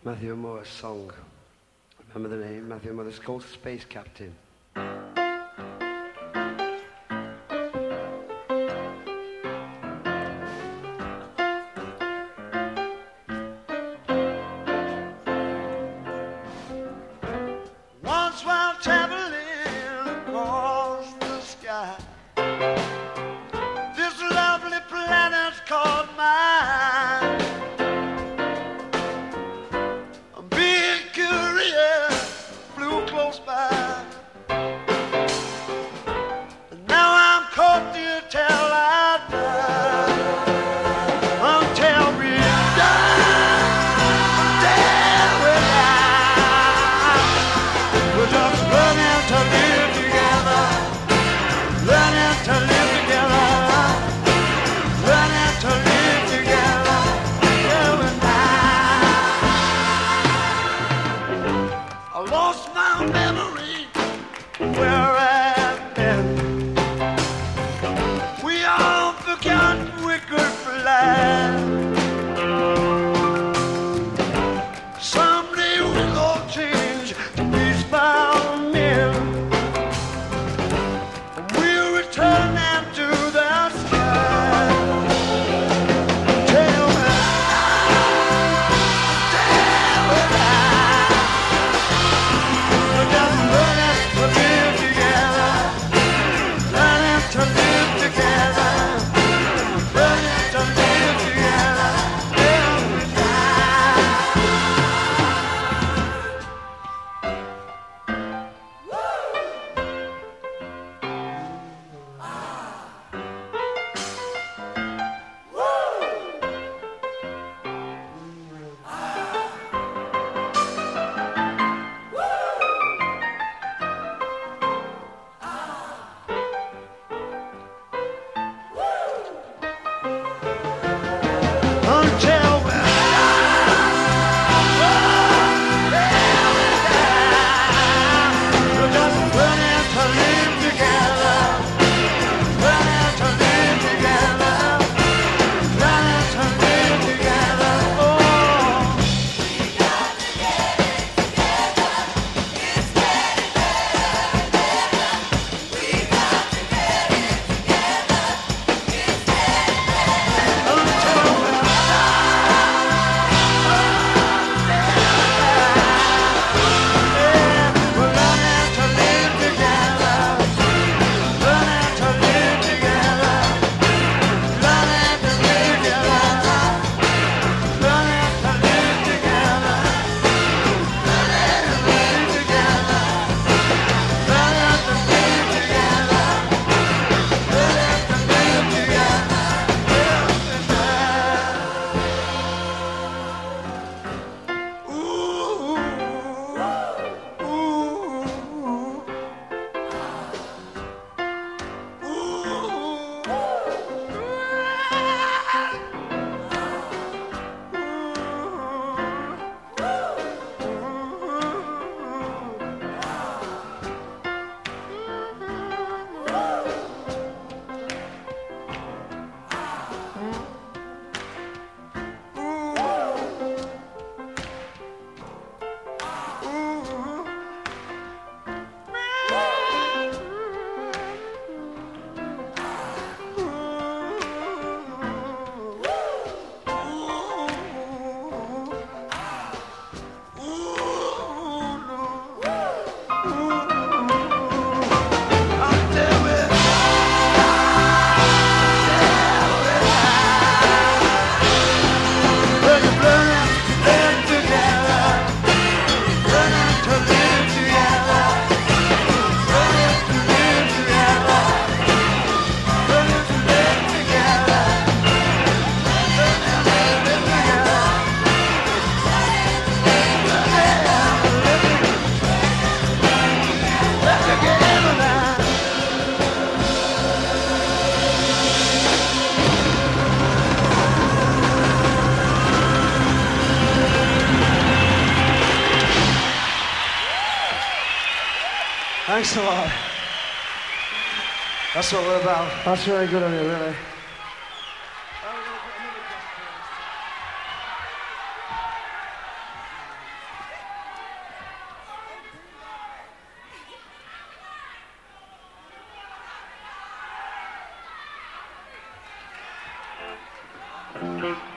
Matthew Moore's song. Remember the name? Matthew Moore. It's called Space Captain. Once while traveling across the sky, this lovely planet called mine. I'm being curious, flew close by, and now I'm caught till I die. Until we die, until we die. We're just learning to live together, learning to live together, learning to live together, you and I lost my memory where I've been. We all forgot we could fly. Someday we'll all change to peaceful men, and we'll return them to the sky. Tell me, we're just learning to live together, learning to live together, learning to live together, till we die. Until we we're just learning to live together, learning to live together, learning to live together. Oh. Thanks a lot. That's what we're about. That's very good of you, really. Bye.